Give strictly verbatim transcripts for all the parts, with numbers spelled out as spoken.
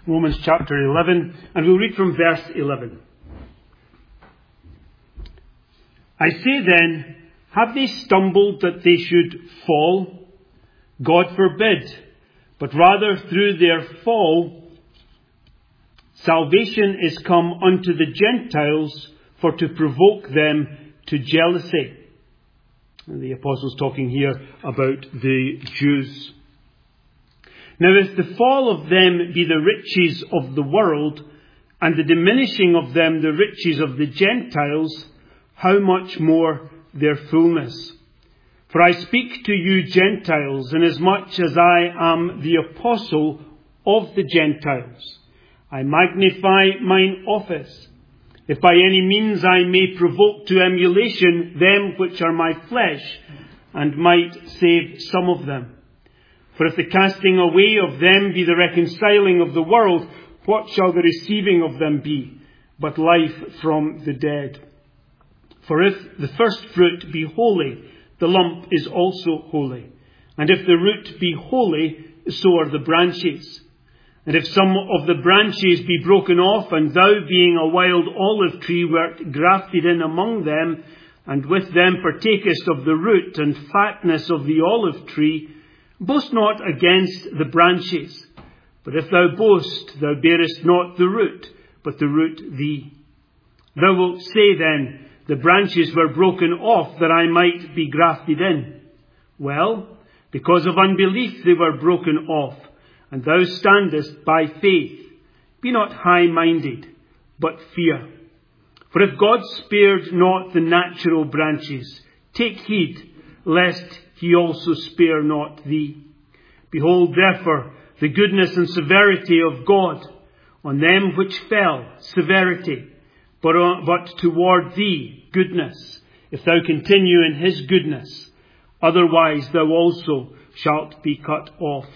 Romans chapter eleven, and we'll read from verse eleven. I say then, have they stumbled that they should fall? God forbid. But rather through their fall, salvation is come unto the Gentiles for to provoke them to jealousy. And the apostle's talking here about the Jews. Now if the fall of them be the riches of the world, and the diminishing of them the riches of the Gentiles, how much more their fullness? For I speak to you Gentiles, inasmuch as I am the apostle of the Gentiles. I magnify mine office, if by any means I may provoke to emulation them which are my flesh, and might save some of them. For if the casting away of them be the reconciling of the world, what shall the receiving of them be, but life from the dead? For if the first fruit be holy, the lump is also holy. And if the root be holy, so are the branches. And if some of the branches be broken off, and thou being a wild olive tree wert grafted in among them, and with them partakest of the root and fatness of the olive tree, boast not against the branches. But if thou boast, thou bearest not the root, but the root thee. Thou wilt say then, the branches were broken off that I might be grafted in. Well, because of unbelief they were broken off, and thou standest by faith. Be not high-minded, but fear. For if God spared not the natural branches, take heed, lest he also spare not thee. Behold, therefore, the goodness and severity of God. On them which fell, severity, but, uh, but toward thee, goodness, if thou continue in his goodness. Otherwise thou also shalt be cut off.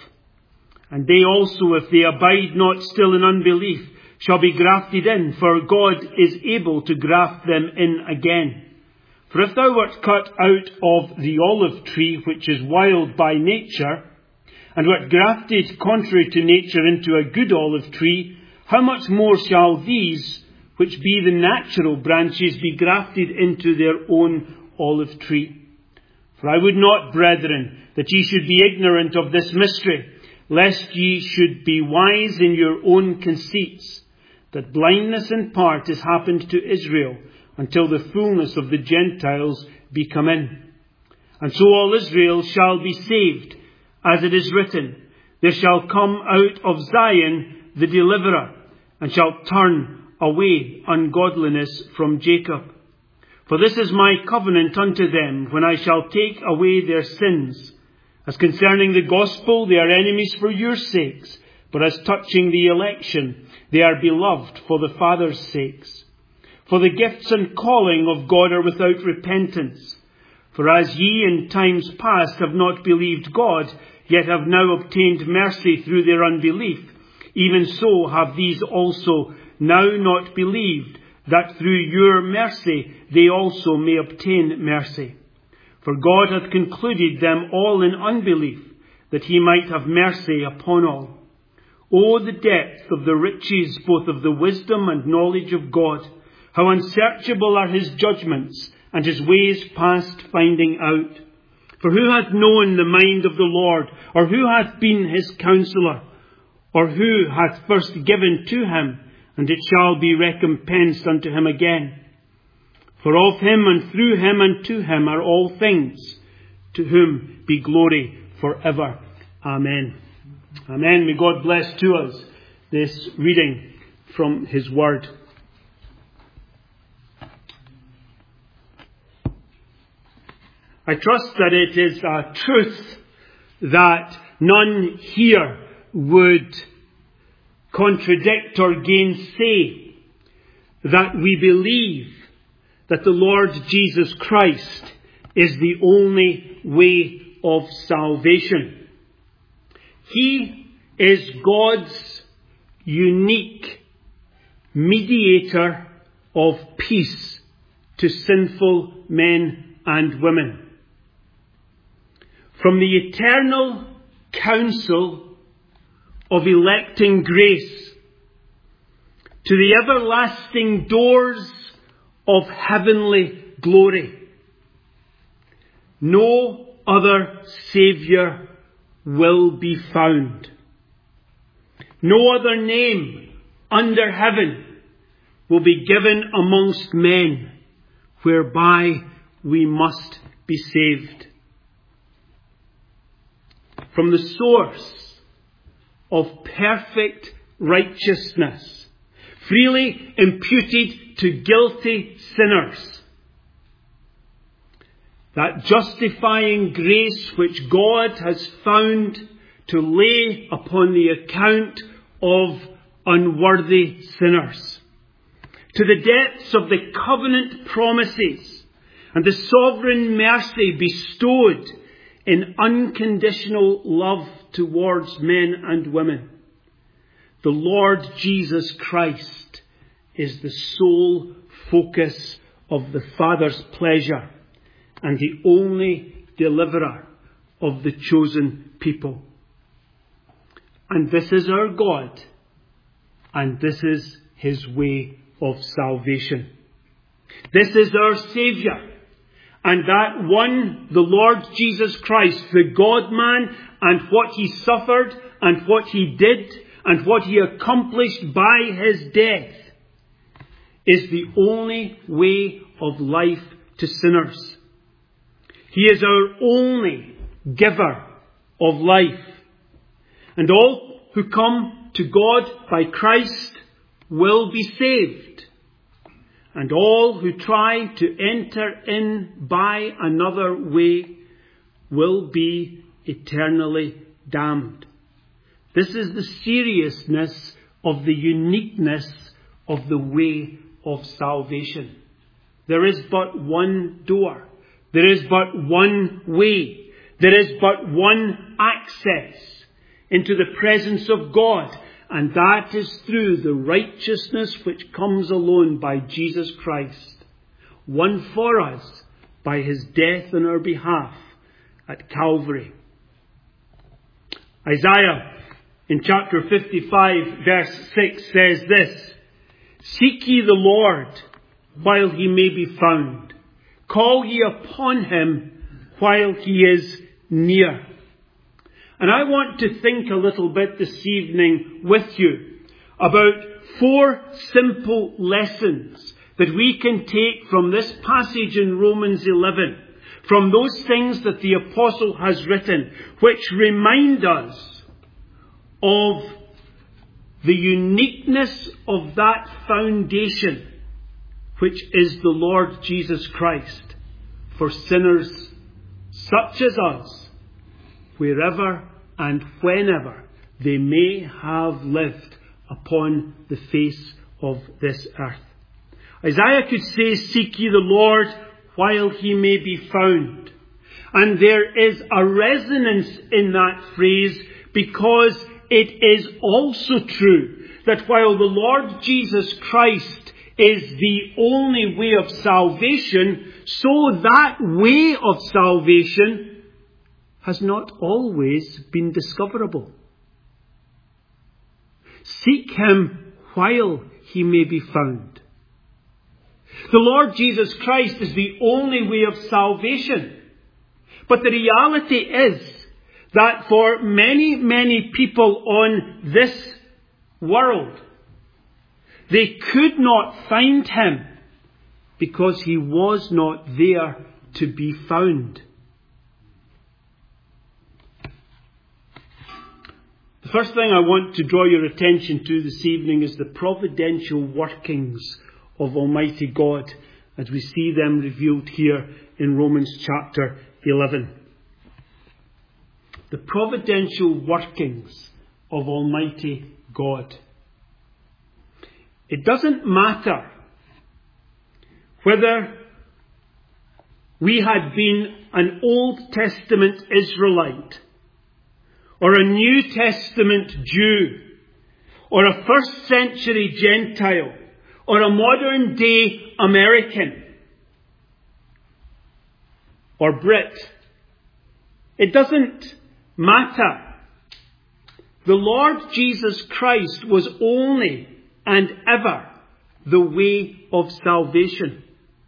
And they also, if they abide not still in unbelief, shall be grafted in, for God is able to graft them in again. For if thou wert cut out of the olive tree, which is wild by nature, and wert grafted contrary to nature into a good olive tree, how much more shall these, which be the natural branches, be grafted into their own olive tree? For I would not, brethren, that ye should be ignorant of this mystery, lest ye should be wise in your own conceits, that blindness in part is happened to Israel, until the fullness of the Gentiles be come in. And so all Israel shall be saved, as it is written, there shall come out of Zion the deliverer, and shall turn away ungodliness from Jacob. For this is my covenant unto them, when I shall take away their sins. As concerning the gospel, they are enemies for your sakes, but as touching the election, they are beloved for the Father's sakes. For the gifts and calling of God are without repentance. For as ye in times past have not believed God, yet have now obtained mercy through their unbelief, even so have these also now not believed, that through your mercy they also may obtain mercy. For God hath concluded them all in unbelief, that he might have mercy upon all. O the depth of the riches both of the wisdom and knowledge of God! How unsearchable are his judgments, and his ways past finding out! For who hath known the mind of the Lord, or who hath been his counsellor, or who hath first given to him, and it shall be recompensed unto him again? For of him and through him and to him are all things, to whom be glory for ever. Amen. Amen. May God bless to us this reading from his word. I trust that it is a truth that none here would contradict or gainsay, that we believe that the Lord Jesus Christ is the only way of salvation. He is God's unique mediator of peace to sinful men and women. From the eternal counsel of electing grace to the everlasting doors of heavenly glory. No other Saviour will be found. No other name under heaven will be given amongst men whereby we must be saved. From the source of perfect righteousness, freely imputed to guilty sinners, that justifying grace which God has found to lay upon the account of unworthy sinners, to the depths of the covenant promises and the sovereign mercy bestowed in unconditional love towards men and women. The Lord Jesus Christ is the sole focus of the Father's pleasure and the only deliverer of the chosen people. And this is our God, and this is His way of salvation. This is our Saviour, and that one, the Lord Jesus Christ, the God-man, and what He suffered, and what He did, and what He accomplished by His death, is the only way of life to sinners. He is our only giver of life. And all who come to God by Christ will be saved. And all who try to enter in by another way will be eternally damned. This is the seriousness of the uniqueness of the way of salvation. There is but one door. There is but one way. There is but one access into the presence of God. And that is through the righteousness which comes alone by Jesus Christ, won for us by His death on our behalf at Calvary. Isaiah in chapter fifty-five verse six says this: "Seek ye the Lord while He may be found. Call ye upon Him while He is near." And I want to think a little bit this evening with you about four simple lessons that we can take from this passage in Romans eleven, from those things that the apostle has written, which remind us of the uniqueness of that foundation, which is the Lord Jesus Christ, for sinners such as us, wherever and whenever they may have lived upon the face of this earth. Isaiah could say, "Seek ye the Lord while He may be found." And there is a resonance in that phrase, because it is also true that while the Lord Jesus Christ is the only way of salvation, so that way of salvation has not always been discoverable. Seek Him while He may be found. The Lord Jesus Christ is the only way of salvation. But the reality is that for many, many people on this world, they could not find Him because He was not there to be found. The first thing I want to draw your attention to this evening is the providential workings of Almighty God, as we see them revealed here in Romans chapter eleven. The providential workings of Almighty God. It doesn't matter whether we had been an Old Testament Israelite, or a New Testament Jew, or a first century Gentile, or a modern day American, or Brit. It doesn't matter. The Lord Jesus Christ was only and ever the way of salvation.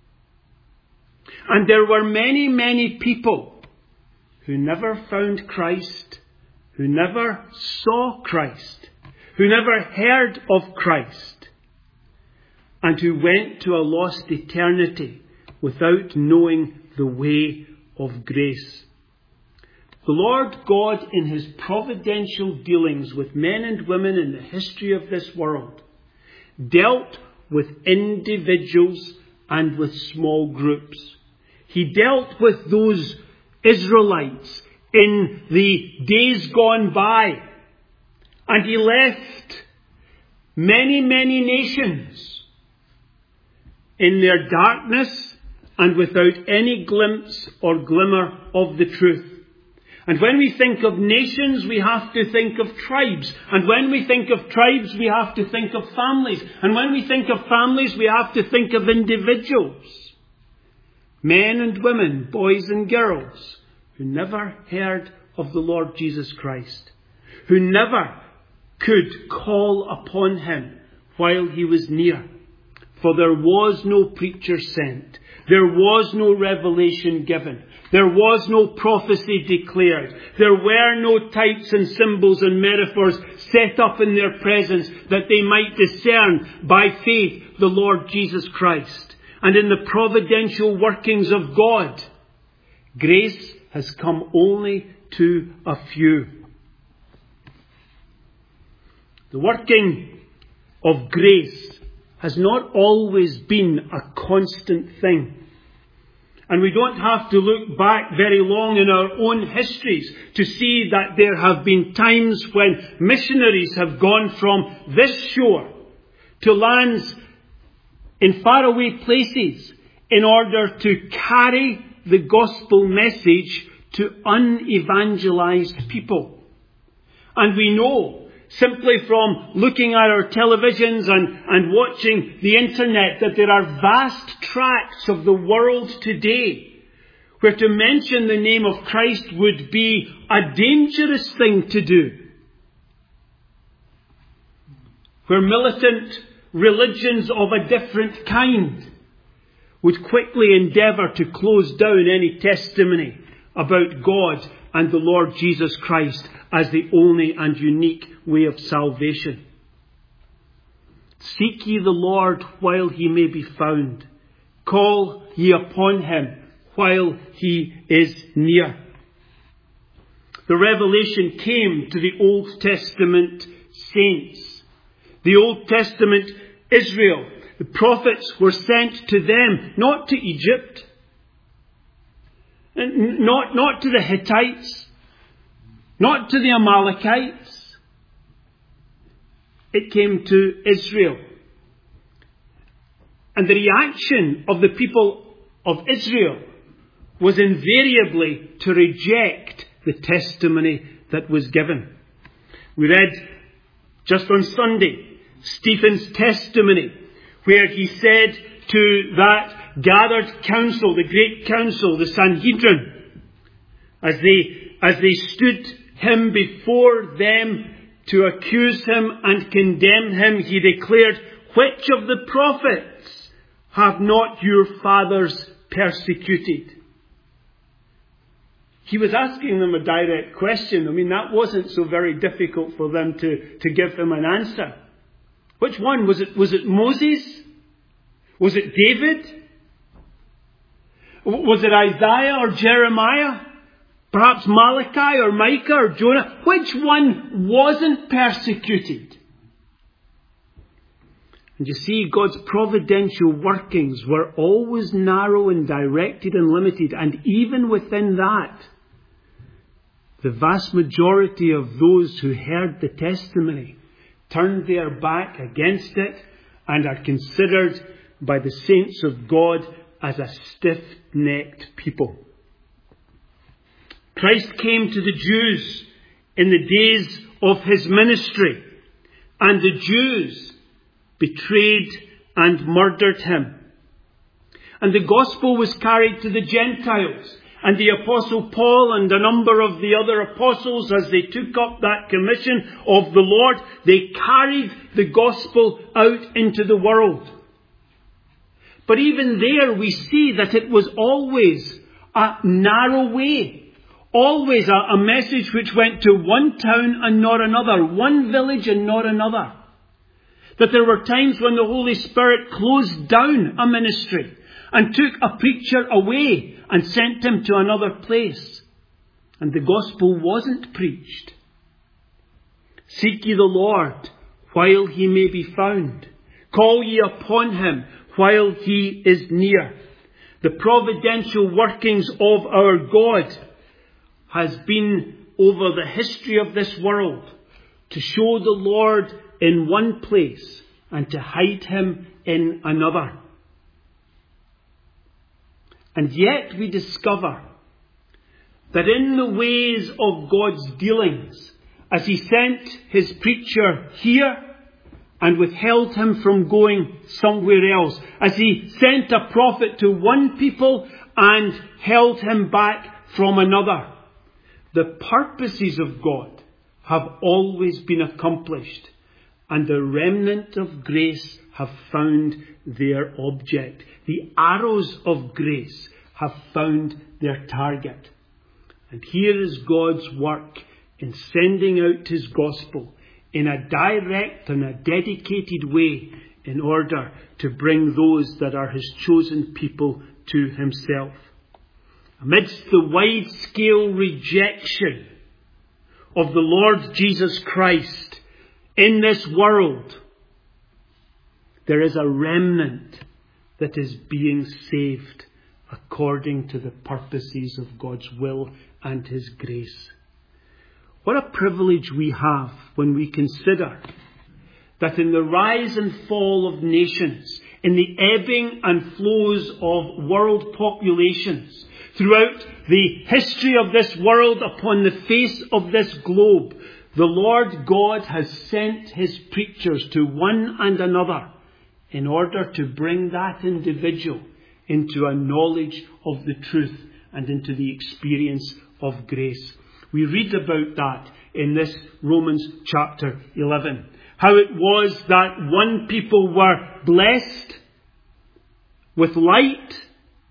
And there were many, many people who never found Christ, who never saw Christ, who never heard of Christ, and who went to a lost eternity without knowing the way of grace. The Lord God, in his providential dealings with men and women in the history of this world, dealt with individuals and with small groups. He dealt with those Israelites in the days gone by, and he left many, many nations in their darkness and without any glimpse or glimmer of the truth. And when we think of nations, we have to think of tribes. And when we think of tribes, we have to think of families. And when we think of families, we have to think of individuals. Men and women, boys and girls, who never heard of the Lord Jesus Christ, who never could call upon him while he was near. For there was no preacher sent. There was no revelation given. There was no prophecy declared. There were no types and symbols and metaphors set up in their presence that they might discern by faith the Lord Jesus Christ. And in the providential workings of God, grace has come only to a few. The working of grace has not always been a constant thing. And we don't have to look back very long in our own histories to see that there have been times when missionaries have gone from this shore to lands in faraway places in order to carry the gospel message to unevangelized people. And we know, simply from looking at our televisions and, and watching the internet, that there are vast tracts of the world today where to mention the name of Christ would be a dangerous thing to do. Where militant religions of a different kind would quickly endeavour to close down any testimony about God and the Lord Jesus Christ as the only and unique way of salvation. Seek ye the Lord while he may be found. Call ye upon him while he is near. The revelation came to the Old Testament saints. The Old Testament Israel. The prophets were sent to them, not to Egypt, not, not to the Hittites, not to the Amalekites. It came to Israel. And the reaction of the people of Israel was invariably to reject the testimony that was given. We read just on Sunday Stephen's testimony, where he said to that gathered council, the great council, the Sanhedrin, as they, as they stood him before them to accuse him and condemn him, he declared, "Which of the prophets have not your fathers persecuted?" He was asking them a direct question. I mean, that wasn't so very difficult for them to, to give him an answer. Which one? Was it, was it Moses? Was it David? Was it Isaiah or Jeremiah? Perhaps Malachi or Micah or Jonah? Which one wasn't persecuted? And you see, God's providential workings were always narrow and directed and limited. And even within that, the vast majority of those who heard the testimony turned their back against it and are considered by the saints of God as a stiff-necked people. Christ came to the Jews in the days of his ministry, and the Jews betrayed and murdered him. And the gospel was carried to the Gentiles, And the Apostle Paul and a number of the other apostles, as they took up that commission of the Lord, they carried the gospel out into the world. But even there we see that it was always a narrow way. Always a, a message which went to one town and not another, one village and not another. That there were times when the Holy Spirit closed down a ministry and took a preacher away and sent him to another place. And the gospel wasn't preached. Seek ye the Lord while he may be found. Call ye upon him while he is near. The providential workings of our God has been over the history of this world to show the Lord in one place and to hide him in another. And yet we discover that in the ways of God's dealings, as he sent his preacher here and withheld him from going somewhere else, as he sent a prophet to one people and held him back from another, the purposes of God have always been accomplished, and the remnant of grace have found their object. The arrows of grace have found their target. And here is God's work in sending out his gospel in a direct and a dedicated way in order to bring those that are his chosen people to himself. Amidst the wide-scale rejection of the Lord Jesus Christ in this world, there is a remnant that is being saved according to the purposes of God's will and his grace. What a privilege we have when we consider that in the rise and fall of nations, in the ebbing and flows of world populations, throughout the history of this world upon the face of this globe, the Lord God has sent his preachers to one and another in order to bring that individual into a knowledge of the truth and into the experience of grace. We read about that in this Romans chapter eleven. How it was that one people were blessed with light,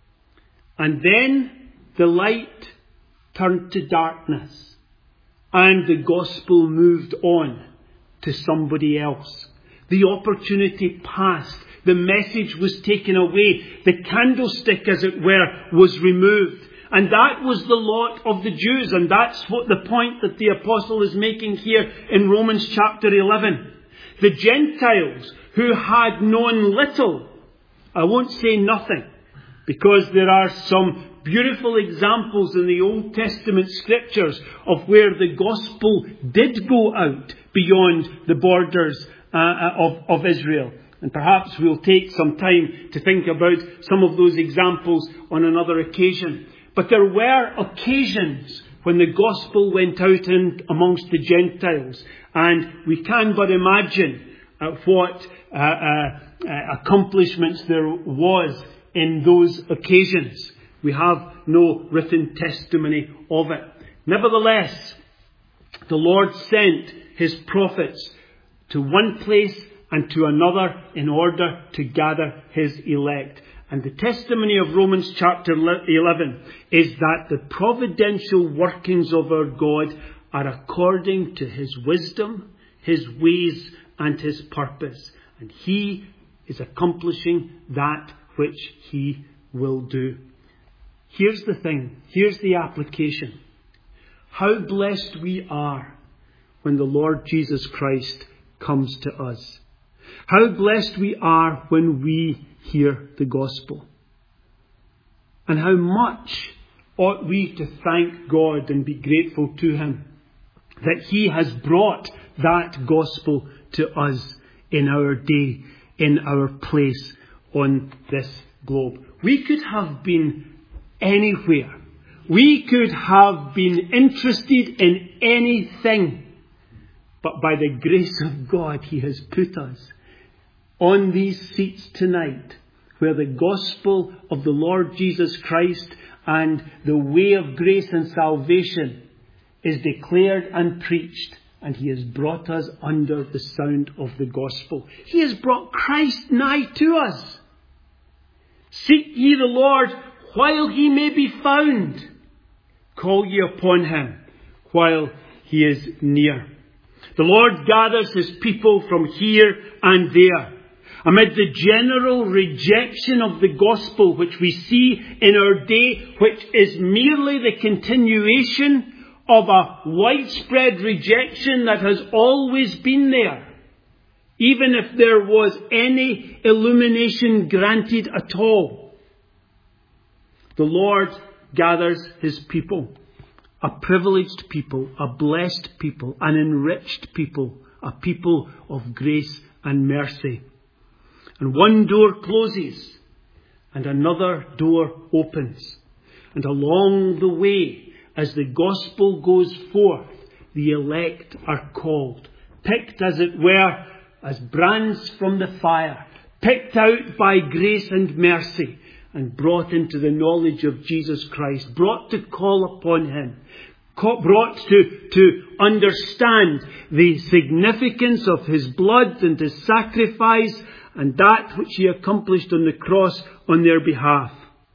and then the light turned to darkness, and the gospel moved on to somebody else. The opportunity passed. The message was taken away. The candlestick, as it were, was removed. And that was the lot of the Jews. And that's what the point that the apostle is making here in Romans chapter eleven. The Gentiles who had known little, I won't say nothing, because there are some beautiful examples in the Old Testament scriptures of where the gospel did go out beyond the borders uh, of, of Israel. And perhaps we'll take some time to think about some of those examples on another occasion. But there were occasions when the gospel went out in amongst the Gentiles. And we can but imagine uh, what uh, uh, uh, accomplishments there was in those occasions. We have no written testimony of it. Nevertheless, the Lord sent his prophets to one place and to another in order to gather his elect. And the testimony of Romans chapter eleven is that the providential workings of our God are according to his wisdom, his ways, and his purpose. And he is accomplishing that which he will do. Here's the thing. Here's the application. How blessed we are when the Lord Jesus Christ comes to us. How blessed we are when we hear the gospel. And how much ought we to thank God and be grateful to him that he has brought that gospel to us in our day, in our place on this globe. We could have been anywhere. We could have been interested in anything. But by the grace of God, he has put us on these seats tonight, where the gospel of the Lord Jesus Christ and the way of grace and salvation is declared and preached, and he has brought us under the sound of the gospel. He has brought Christ nigh to us. Seek ye the Lord while he may be found. Call ye upon him while he is near. The Lord gathers his people from here and there. Amid the general rejection of the gospel which we see in our day, which is merely the continuation of a widespread rejection that has always been there, even if there was any illumination granted at all. The Lord gathers his people, a privileged people, a blessed people, an enriched people, a people of grace and mercy. And one door closes and another door opens. And along the way, as the gospel goes forth, the elect are called, picked as it were, as brands from the fire, picked out by grace and mercy, and brought into the knowledge of Jesus Christ, brought to call upon him, brought to, to understand the significance of his blood and his sacrifice and that which he accomplished on the cross on their behalf.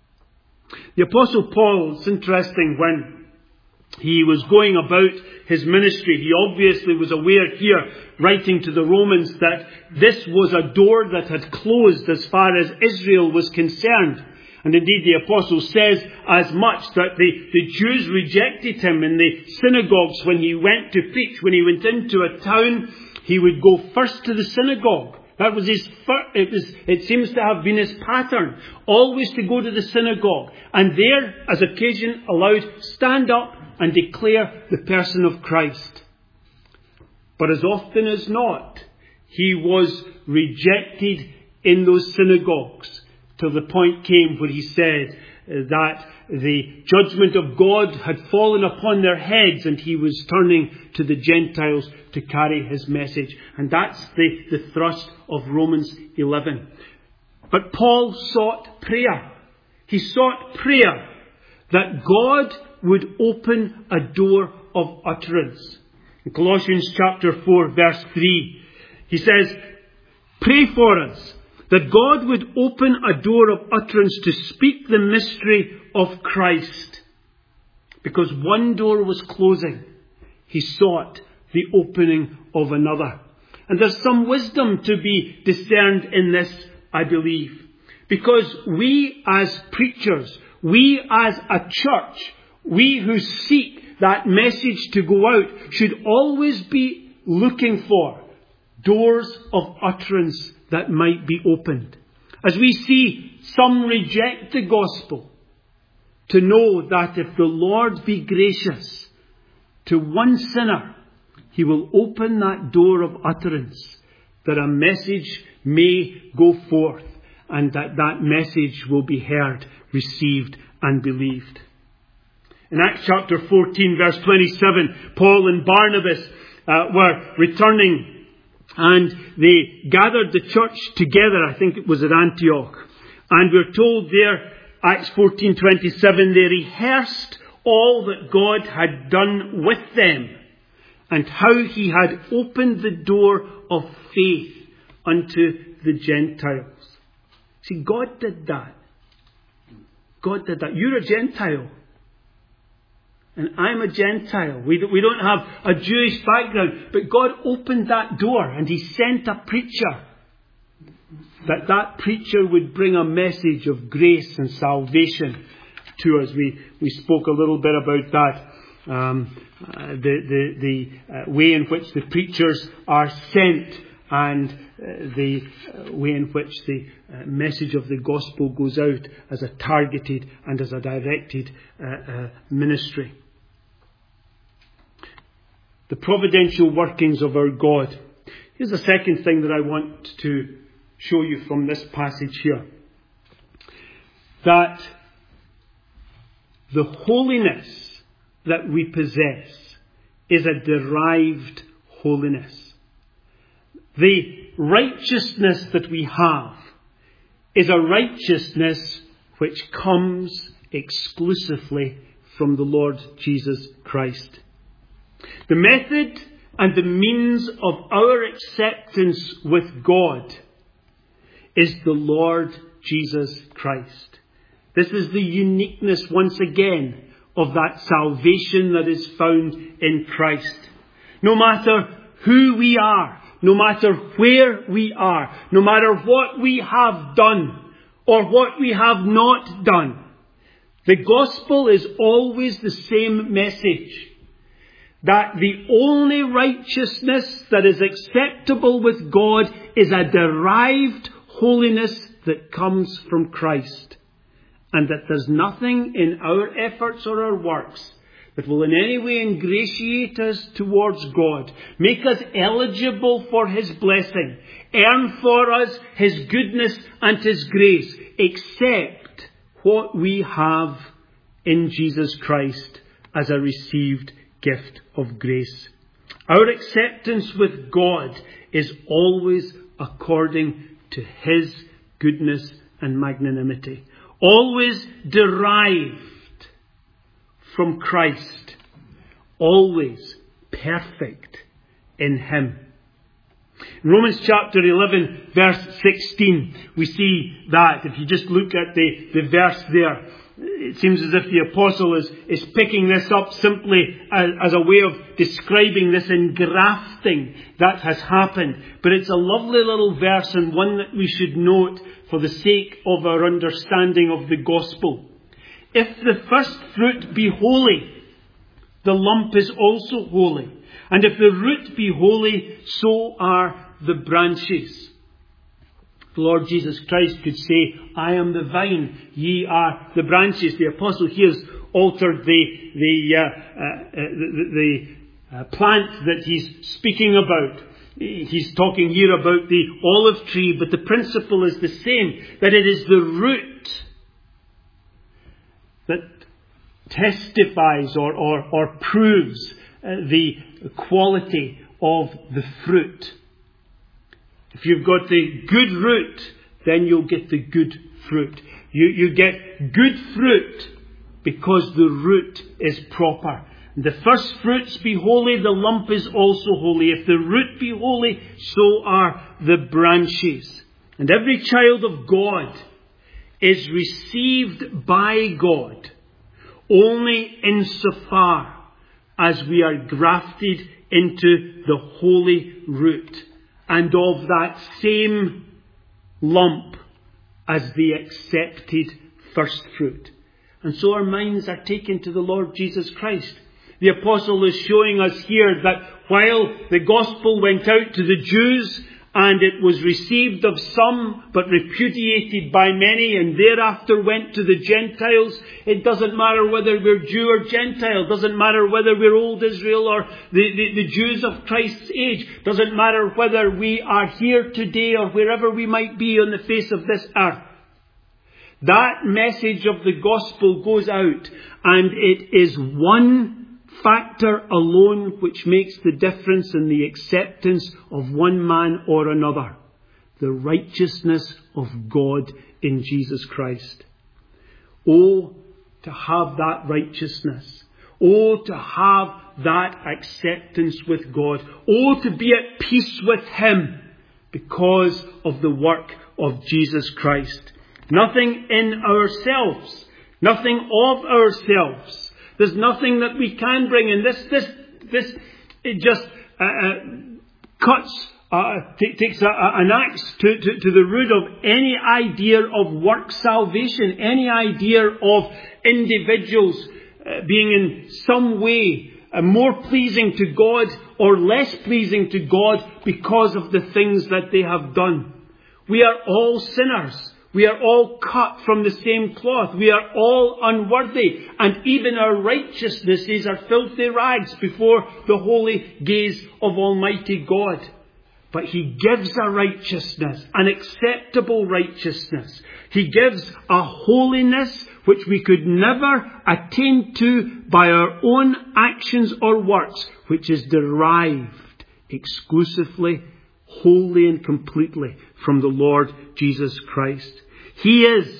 The Apostle Paul, it's interesting, when he was going about his ministry, he obviously was aware here, writing to the Romans, that this was a door that had closed as far as Israel was concerned. And indeed the Apostle says as much, that the, the Jews rejected him in the synagogues when he went to preach. When he went into a town, he would go first to the synagogue. That was his, it was, it seems to have been his pattern, always to go to the synagogue. And there, as occasion allowed, stand up and declare the person of Christ. But as often as not, he was rejected in those synagogues, till the point came where he said that the judgment of God had fallen upon their heads, and he was turning to the Gentiles to carry his message. And that's the, the thrust of Romans eleven. But Paul sought prayer. He sought prayer that God would open a door of utterance. In Colossians chapter four, verse three, he says, "Pray for us, that God would open a door of utterance to speak the mystery of Christ." Because one door was closing, he sought the opening of another. And there's some wisdom to be discerned in this, I believe. Because we as preachers, we as a church, we who seek that message to go out, should always be looking for doors of utterance that might be opened. As we see some reject the gospel, to know that if the Lord be gracious to one sinner, he will open that door of utterance, that a message may go forth, and that that message will be heard, received and believed. In Acts chapter fourteen, verse twenty-seven, Paul and Barnabas uh, were returning, and they gathered the church together. I think it was at Antioch. And we're told there, Acts fourteen twenty-seven, they rehearsed all that God had done with them, and how he had opened the door of faith unto the Gentiles. See, God did that. God did that. You're a Gentile. And I'm a Gentile. We don't, we don't have a Jewish background. But God opened that door, and he sent a preacher. That that preacher would bring a message of grace and salvation to us. We, we spoke a little bit about that. Um, uh, the the, the uh, way in which the preachers are sent, and uh, the uh, way in which the uh, message of the gospel goes out as a targeted and as a directed uh, uh, ministry. The providential workings of our God. Here's the second thing that I want to show you from this passage here. That the holiness that we possess is a derived holiness. The righteousness that we have is a righteousness which comes exclusively from the Lord Jesus Christ. The method and the means of our acceptance with God is the Lord Jesus Christ. This is the uniqueness, once again, of that salvation that is found in Christ. No matter who we are, no matter where we are, no matter what we have done or what we have not done, the gospel is always the same message. That the only righteousness that is acceptable with God is a derived holiness that comes from Christ. And that there's nothing in our efforts or our works that will in any way ingratiate us towards God, make us eligible for His blessing, earn for us His goodness and His grace, except what we have in Jesus Christ as a received gift of grace. Our acceptance with God is always according to His goodness and magnanimity. Always derived from Christ. Always perfect in Him. In Romans chapter eleven, verse sixteen, we see that. If you just look at the, the verse there, it seems as if the apostle is, is picking this up simply as, as a way of describing this engrafting that has happened. But it's a lovely little verse and one that we should note for the sake of our understanding of the gospel. If the first fruit be holy, the lump is also holy. And if the root be holy, so are the branches. The Lord Jesus Christ could say, I am the vine, ye are the branches. The apostle here has altered the, the, uh, uh, the, the uh, plant that he's speaking about. He's talking here about the olive tree, but the principle is the same, that it is the root that testifies or, or, or proves uh, the quality of the fruit. If you've got the good root, then you'll get the good fruit. You, you get good fruit because the root is proper. The first fruits be holy, the lump is also holy. If the root be holy, so are the branches. And every child of God is received by God only insofar as we are grafted into the holy root and of that same lump as the accepted first fruit. And so our minds are taken to the Lord Jesus Christ. The apostle is showing us here that while the gospel went out to the Jews and it was received of some but repudiated by many and thereafter went to the Gentiles, it doesn't matter whether we're Jew or Gentile, doesn't matter whether we're old Israel or the, the, the Jews of Christ's age, doesn't matter whether we are here today or wherever we might be on the face of this earth. That message of the gospel goes out, and it is one factor alone which makes the difference in the acceptance of one man or another. The righteousness of God in Jesus Christ. Oh, to have that righteousness. Oh, to have that acceptance with God. Oh, to be at peace with Him because of the work of Jesus Christ. Nothing in ourselves. Nothing of ourselves. There's nothing that we can bring in. This, this, this, it just uh, uh, cuts, uh, t- takes a, a, an axe to, to, to the root of any idea of work salvation, any idea of individuals uh, being in some way uh, more pleasing to God or less pleasing to God because of the things that they have done. We are all sinners. We are all cut from the same cloth. We are all unworthy. And even our righteousnesses are filthy rags before the holy gaze of Almighty God. But He gives a righteousness, an acceptable righteousness. He gives a holiness which we could never attain to by our own actions or works, which is derived exclusively, wholly and completely from the Lord Jesus Christ. He is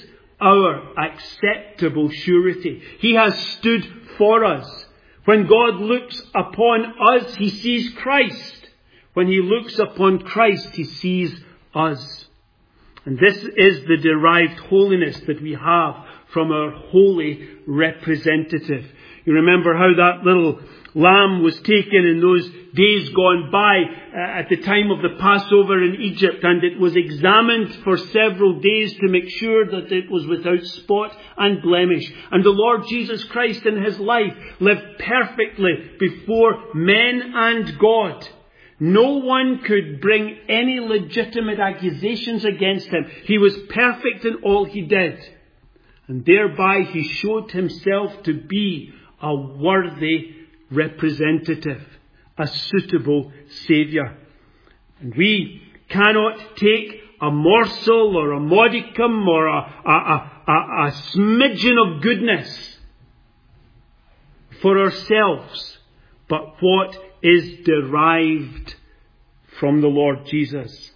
our acceptable surety. He has stood for us. When God looks upon us, He sees Christ. When He looks upon Christ, He sees us. And this is the derived holiness that we have from our holy representative. You remember how that little lamb was taken in those days gone by uh, at the time of the Passover in Egypt, and it was examined for several days to make sure that it was without spot and blemish. And the Lord Jesus Christ in His life lived perfectly before men and God. No one could bring any legitimate accusations against Him. He was perfect in all He did. And thereby He showed Himself to be a worthy representative, a suitable Saviour. And we cannot take a morsel or a modicum or a, a, a, a, a smidgen of goodness for ourselves, but what is derived from the Lord Jesus.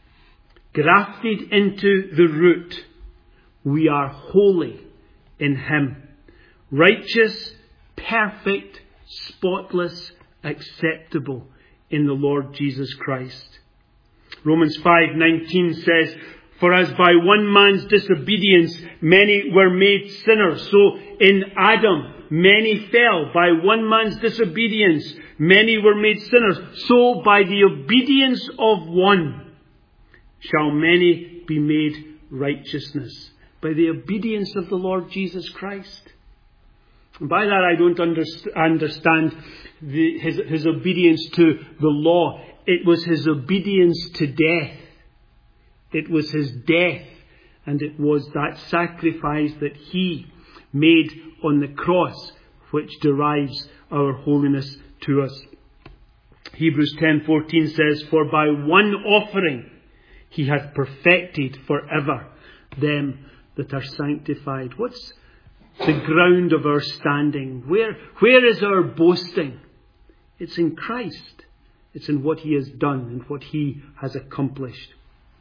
Grafted into the root, we are holy in Him. Righteous, perfect, spotless, acceptable in the Lord Jesus Christ. Romans five nineteen says, "For as by one man's disobedience many were made sinners, so in Adam many fell. By one man's disobedience many were made sinners, so by the obedience of one shall many be made righteousness." By the obedience of the Lord Jesus Christ. And by that I don't underst- understand the, his, his obedience to the law. It was His obedience to death. It was His death, and it was that sacrifice that He made on the cross which derives our holiness to us. Hebrews ten fourteen says, "For by one offering He hath perfected forever them that are sanctified." What's the ground of our standing? Where, where is our boasting? It's in Christ. It's in what He has done and what He has accomplished.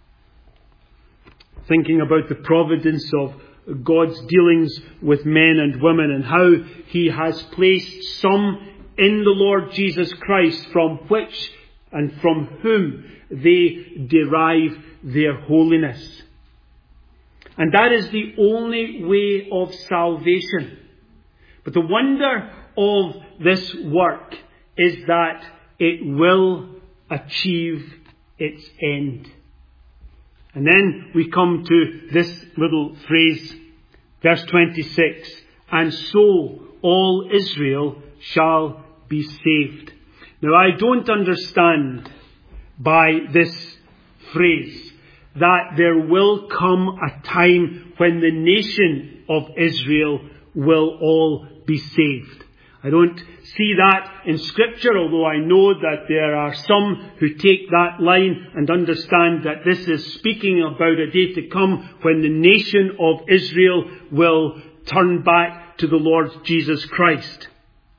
Thinking about the providence of God's dealings with men and women and how He has placed some in the Lord Jesus Christ from which and from whom they derive their holiness. And that is the only way of salvation. But the wonder of this work is that it will achieve its end. And then we come to this little phrase, verse twenty-six, "And so all Israel shall be saved." Now I don't understand by this phrase that there will come a time when the nation of Israel will all be saved. I don't see that in Scripture, although I know that there are some who take that line and understand that this is speaking about a day to come when the nation of Israel will turn back to the Lord Jesus Christ.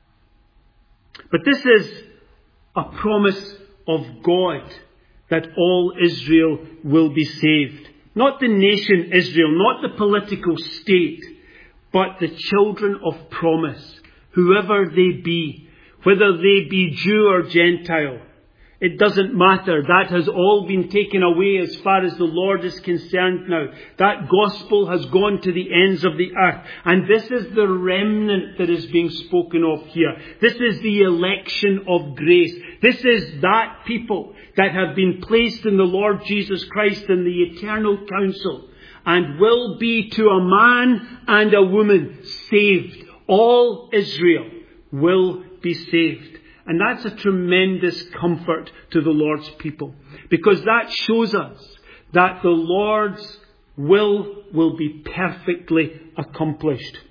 But this is a promise of God, that all Israel will be saved. Not the nation Israel, not the political state, but the children of promise, whoever they be, whether they be Jew or Gentile. It doesn't matter. That has all been taken away as far as the Lord is concerned now. That gospel has gone to the ends of the earth. And this is the remnant that is being spoken of here. This is the election of grace. This is that people that have been placed in the Lord Jesus Christ in the eternal council and will be to a man and a woman saved. All Israel will be saved. And that's a tremendous comfort to the Lord's people, because that shows us that the Lord's will will be perfectly accomplished.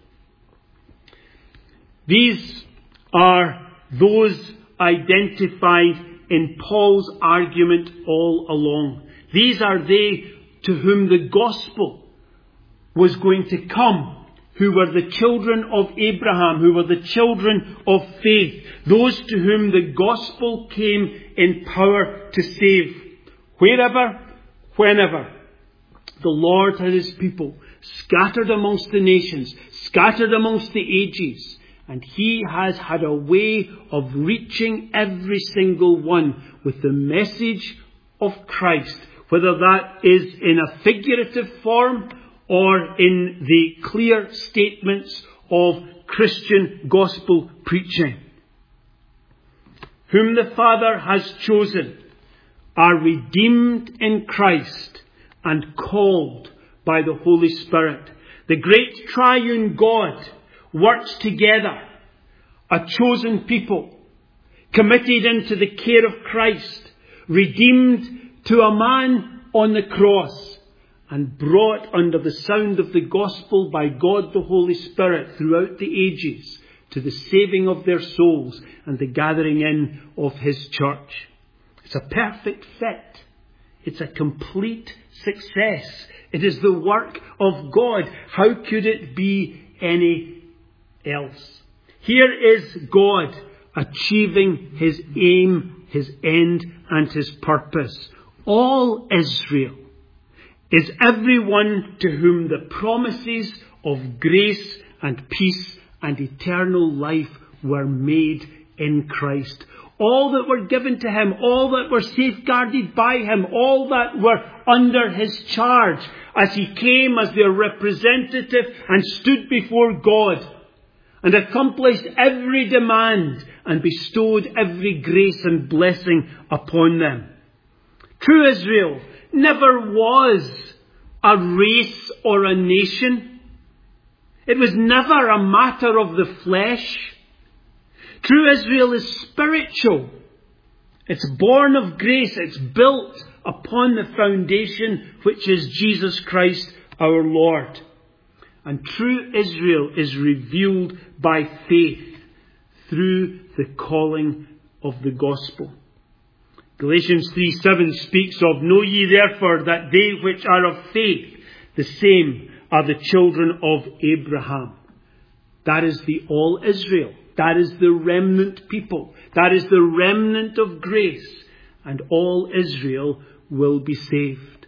These are those identified in Paul's argument all along. These are they to whom the gospel was going to come, who were the children of Abraham, who were the children of faith, those to whom the gospel came in power to save. Wherever, whenever the Lord had His people scattered amongst the nations, scattered amongst the ages. And he has had a way of reaching every single one with the message of Christ, whether that is in a figurative form or in the clear statements of Christian gospel preaching. Whom the Father has chosen are redeemed in Christ and called by the Holy Spirit. The great triune God works together, a chosen people, committed into the care of Christ, redeemed to a man on the cross, and brought under the sound of the gospel by God the Holy Spirit throughout the ages to the saving of their souls and the gathering in of His church. It's a perfect fit. It's a complete success. It is the work of God. How could it be any else? Here is God achieving His aim, His end, and His purpose. All Israel is everyone to whom the promises of grace and peace and eternal life were made in Christ. All that were given to Him, all that were safeguarded by Him, all that were under His charge as He came as their representative and stood before God and accomplished every demand and bestowed every grace and blessing upon them. True Israel never was a race or a nation. It was never a matter of the flesh. True Israel is spiritual. It's born of grace. It's built upon the foundation which is Jesus Christ our Lord. And true Israel is revealed by faith through the calling of the gospel. Galatians three seven speaks of, "Know ye therefore that they which are of faith, the same are the children of Abraham." That is the all Israel. That is the remnant people. That is the remnant of grace. And all Israel will be saved.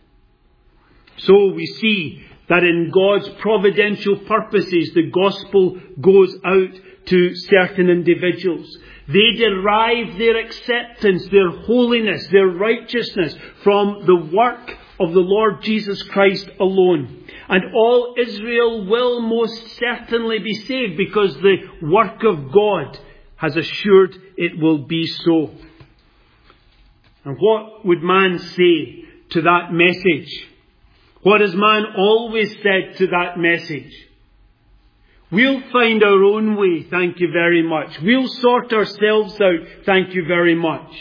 So we see that in God's providential purposes, the gospel goes out to certain individuals. They derive their acceptance, their holiness, their righteousness from the work of the Lord Jesus Christ alone. And all Israel will most certainly be saved because the work of God has assured it will be so. And what would man say to that message? What has man always said to that message? We'll find our own way, thank you very much. We'll sort ourselves out, thank you very much.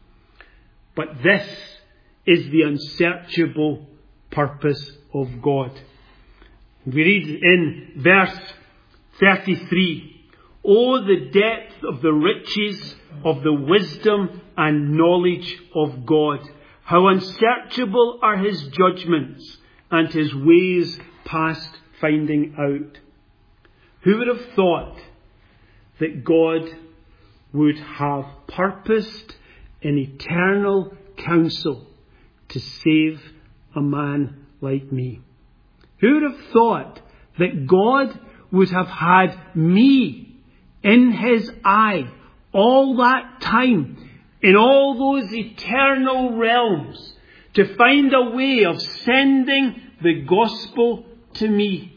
But this is the unsearchable purpose of God. We read in verse thirty-three, "Oh, the depth of the riches of the wisdom and knowledge of God! How unsearchable are His judgments and His ways past finding out." Who would have thought that God would have purposed in eternal counsel to save a man like me? Who would have thought that God would have had me in His eye all that time, in all those eternal realms, to find a way of sending the gospel to me?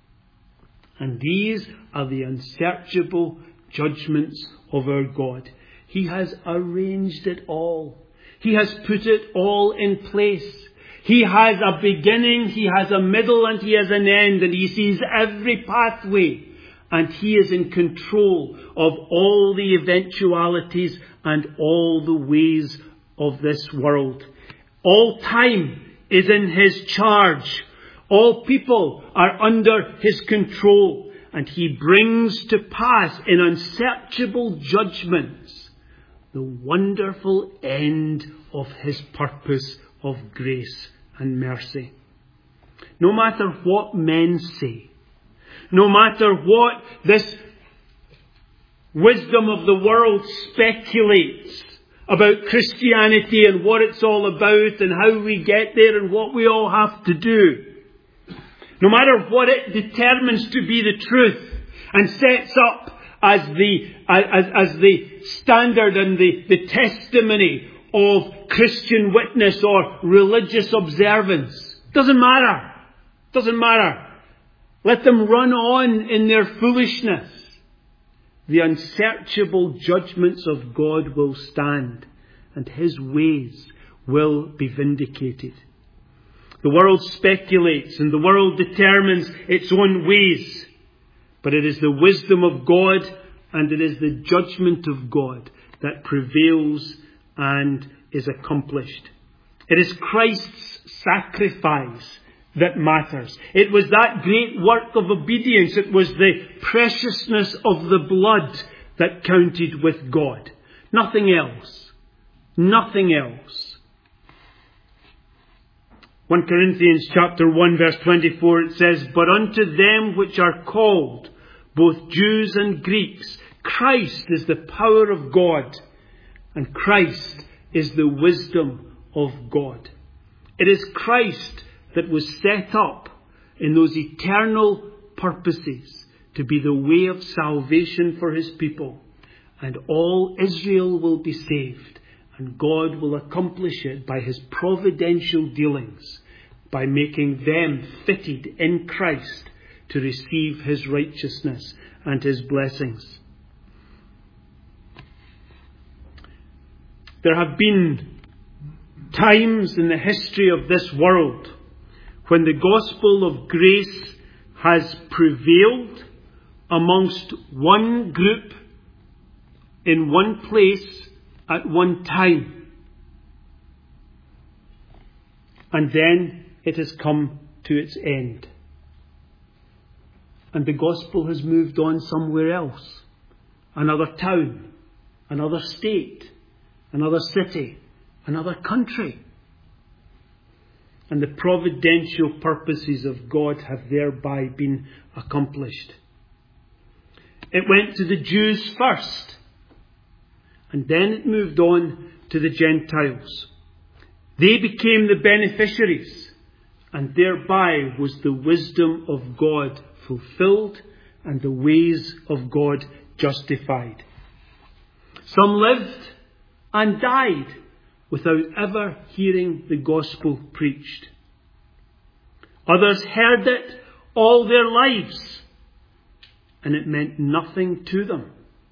And these are the unsearchable judgments of our God. He has arranged it all. He has put it all in place. He has a beginning, He has a middle, and He has an end. And He sees every pathway. And He is in control of all the eventualities and all the ways of this world. All time is in His charge. All people are under His control, and He brings to pass in unsearchable judgments the wonderful end of His purpose of grace and mercy. No matter what men say, no matter what this wisdom of the world speculates about Christianity and what it's all about and how we get there and what we all have to do, no matter what it determines to be the truth and sets up as the, as, as the standard and the, the testimony of Christian witness or religious observance. Doesn't matter. Doesn't matter. Let them run on in their foolishness. The unsearchable judgments of God will stand, and His ways will be vindicated. The world speculates and the world determines its own ways, but it is the wisdom of God and it is the judgment of God that prevails and is accomplished. It is Christ's sacrifice that matters. It was that great work of obedience. It was the preciousness of the blood that counted with God. Nothing else. Nothing else. First Corinthians chapter one verse twenty-four, it says, "But unto them which are called, both Jews and Greeks, Christ is the power of God, and Christ is the wisdom of God." It is Christ that was set up in those eternal purposes to be the way of salvation for His people. And all Israel will be saved. And God will accomplish it by His providential dealings, by making them fitted in Christ to receive His righteousness and His blessings. There have been times in the history of this world when the gospel of grace has prevailed amongst one group in one place at one time. And then it has come to its end. And the gospel has moved on somewhere else. Another town, another state, another city, another country. And the providential purposes of God have thereby been accomplished. It went to the Jews first, and then it moved on to the Gentiles. They became the beneficiaries, and thereby was the wisdom of God fulfilled and the ways of God justified. Some lived and died without ever hearing the gospel preached. Others heard it all their lives, and it meant nothing to them.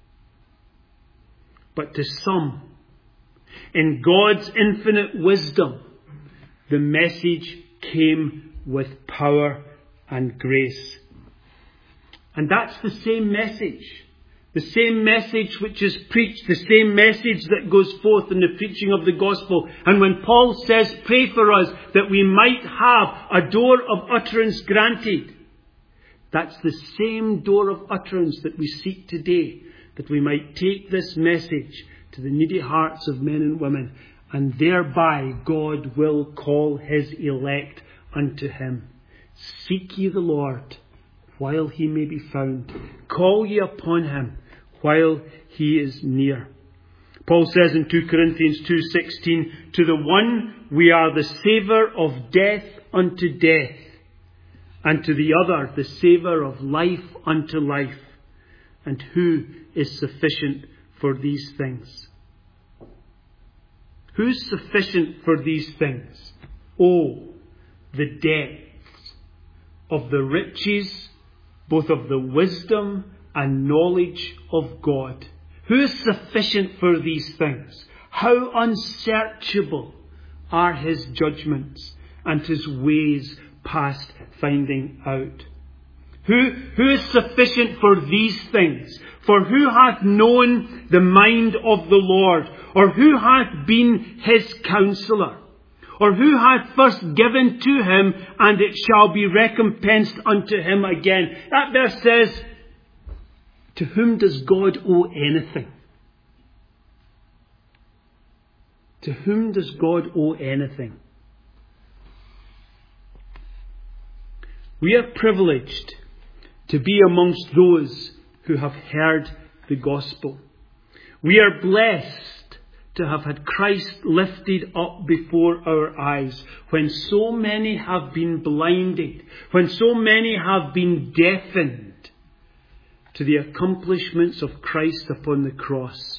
But to some, in God's infinite wisdom, the message came with power and grace. And that's the same message. The same message which is preached, the same message that goes forth in the preaching of the gospel. And when Paul says, "Pray for us that we might have a door of utterance granted," that's the same door of utterance that we seek today, that we might take this message to the needy hearts of men and women, and thereby God will call His elect unto Him. Seek ye the Lord while He may be found. Call ye upon Him while He is near. Paul says in Second Corinthians two sixteen, "To the one we are the savour of death unto death, and to the other the savour of life unto life. And who is sufficient for these things?" Who's sufficient for these things? Oh, the depths of the riches, both of the wisdom and knowledge of God. Who is sufficient for these things? How unsearchable are His judgments and His ways past finding out. Who, who is sufficient for these things? For who hath known the mind of the Lord? Or who hath been His counsellor? Or who hath first given to Him, and it shall be recompensed unto Him again? That verse says, to whom does God owe anything? To whom does God owe anything? We are privileged to be amongst those who have heard the gospel. We are blessed to have had Christ lifted up before our eyes, when so many have been blinded, when so many have been deafened to the accomplishments of Christ upon the cross.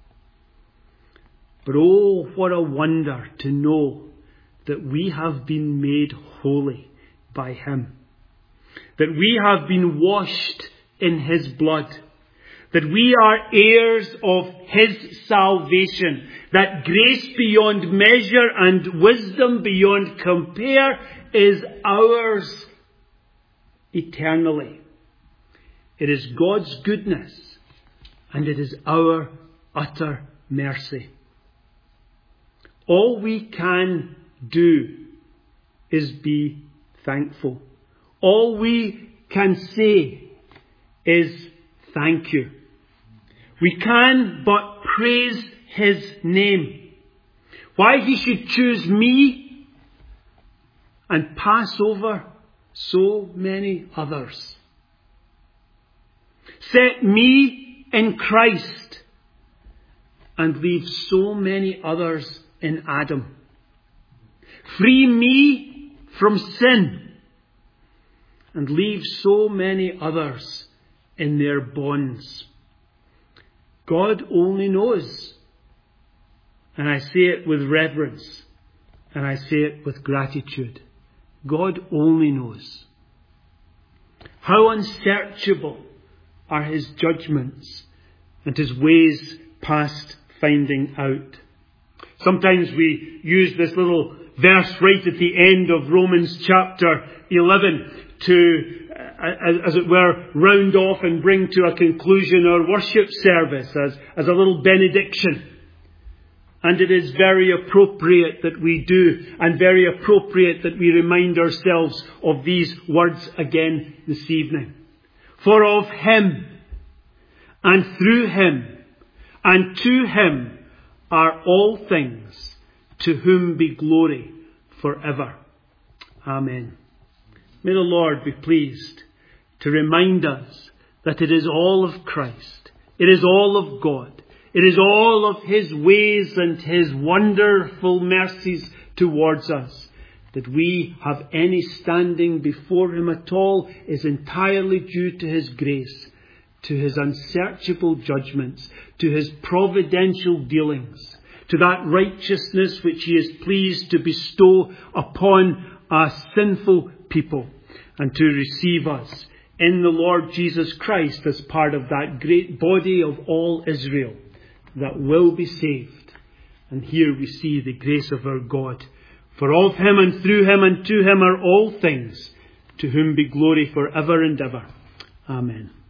But oh, what a wonder to know that we have been made holy by Him, that we have been washed in His blood, that we are heirs of His salvation, that grace beyond measure and wisdom beyond compare is ours eternally. It is God's goodness, and it is our utter mercy. All we can do is be thankful. All we can say is thank you. We can but praise His name. Why He should choose me and pass over so many others. Set me in Christ and leave so many others in Adam. Free me from sin and leave so many others in their bonds. God only knows. And I say it with reverence. And I say it with gratitude. God only knows. How unsearchable are His judgments and His ways past finding out. Sometimes we use this little verse right at the end of Romans chapter eleven to, as it were, round off and bring to a conclusion our worship service as, as a little benediction. And it is very appropriate that we do, and very appropriate that we remind ourselves of these words again this evening. For of Him, and through Him, and to Him are all things, to whom be glory forever. Amen. May the Lord be pleased to remind us that it is all of Christ. It is all of God. It is all of His ways and His wonderful mercies towards us. That we have any standing before Him at all is entirely due to His grace, to His unsearchable judgments, to His providential dealings, to that righteousness which He is pleased to bestow upon a sinful people, and to receive us in the Lord Jesus Christ as part of that great body of all Israel that will be saved. And here we see the grace of our God. For of Him and through Him and to Him are all things, to whom be glory forever and ever. Amen.